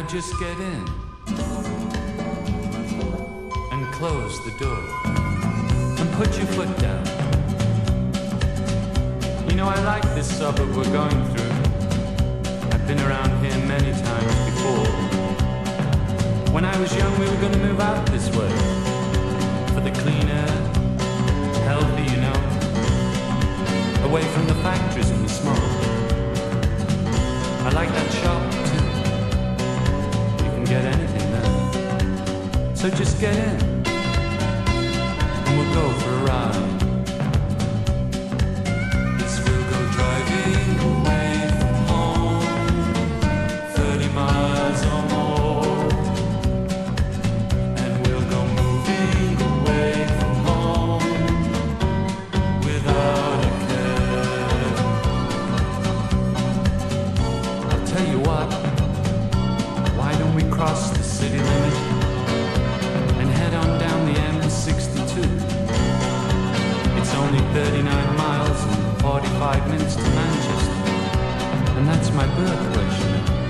just get in and close the door and put your foot down. You know, I like this suburb we're going through. I've been around here many times before. When I was young, we were going to move out this way for the clean air, healthy, you know, away from the factories and the smoke. I like that shop too. You can get anything there. So just get in and we'll go for a ride. Yes, we'll go driving away from home, 30 miles or more. And we'll go moving away from home without a care. I'll tell you what, why don't we cross the city limit and head on down the M62? It's only 39 miles and 45 minutes to Manchester, and that's my birthplace, you know.